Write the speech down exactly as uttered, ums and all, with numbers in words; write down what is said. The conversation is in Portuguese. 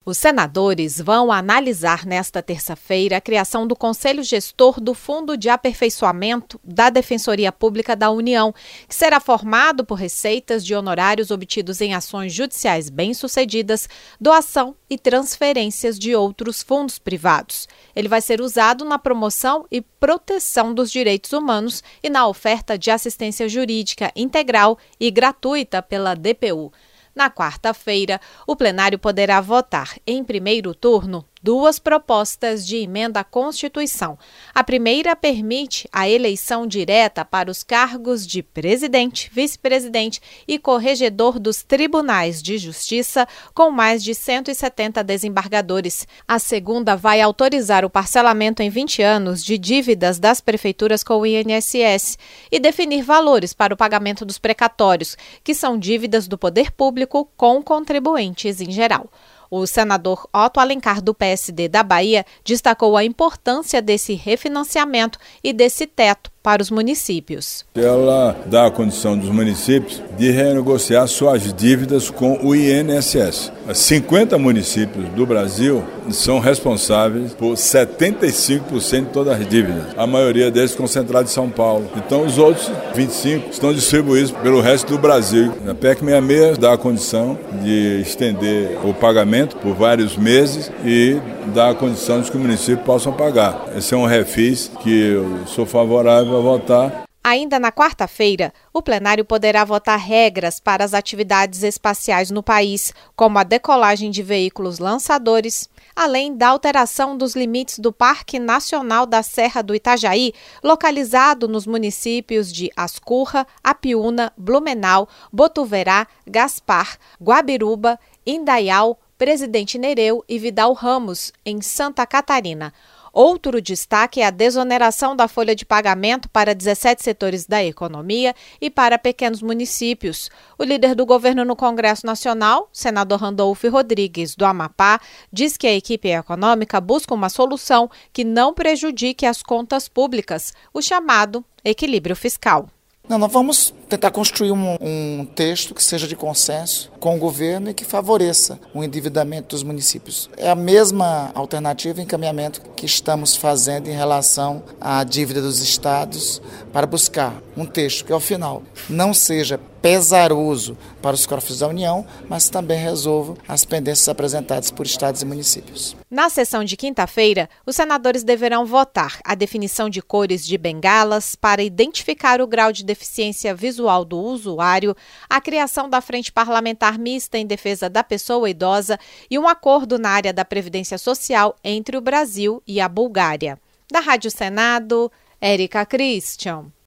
Os senadores vão analisar nesta terça-feira a criação do Conselho Gestor do Fundo de Aperfeiçoamento da Defensoria Pública da União, que será formado por receitas de honorários obtidos em ações judiciais bem-sucedidas, doação e transferências de outros fundos privados. Ele vai ser usado na promoção e proteção dos direitos humanos e na oferta de assistência jurídica integral e gratuita pela D P U. Na quarta-feira, o plenário poderá votar, em primeiro turno, duas propostas de emenda à Constituição. A primeira permite a eleição direta para os cargos de presidente, vice-presidente e corregedor dos tribunais de justiça, com mais de cento e setenta desembargadores. A segunda vai autorizar o parcelamento em vinte anos de dívidas das prefeituras com o I N S S e definir valores para o pagamento dos precatórios, que são dívidas do poder público com contribuintes em geral. O senador Otto Alencar, do P S D da Bahia, destacou a importância desse refinanciamento e desse teto para os municípios. Ela dá a condição dos municípios de renegociar suas dívidas com o I N S S. cinquenta municípios do Brasil são responsáveis por setenta e cinco por cento de todas as dívidas. A maioria deles concentrados em São Paulo. Então os outros vinte e cinco por cento estão distribuídos pelo resto do Brasil. A P E C sessenta e seis dá a condição de estender o pagamento por vários meses e dá a condição de que o município possam pagar. Esse é um refis que eu sou favorável a votar. Ainda na quarta-feira, o plenário poderá votar regras para as atividades espaciais no país, como a decolagem de veículos lançadores, além da alteração dos limites do Parque Nacional da Serra do Itajaí, localizado nos municípios de Ascurra, Apiúna, Blumenau, Botuverá, Gaspar, Guabiruba, Indaial, Presidente Nereu e Vidal Ramos, em Santa Catarina. Outro destaque é a desoneração da folha de pagamento para dezessete setores da economia e para pequenos municípios. O líder do governo no Congresso Nacional, senador Randolfo Rodrigues, do Amapá, diz que a equipe econômica busca uma solução que não prejudique as contas públicas, o chamado equilíbrio fiscal. Não, nós vamos tentar construir um, um texto que seja de consenso com o governo e que favoreça o endividamento dos municípios. É a mesma alternativa e encaminhamento que estamos fazendo em relação à dívida dos estados para buscar um texto que, ao final, não seja pesaroso para os cofres da União, mas também resolva as pendências apresentadas por estados e municípios. Na sessão de quinta-feira, os senadores deverão votar a definição de cores de bengalas para identificar o grau de deficiência visual do usuário, a criação da Frente Parlamentar Mista em Defesa da Pessoa Idosa e um acordo na área da Previdência Social entre o Brasil e a Bulgária. Da Rádio Senado, Érica Christian.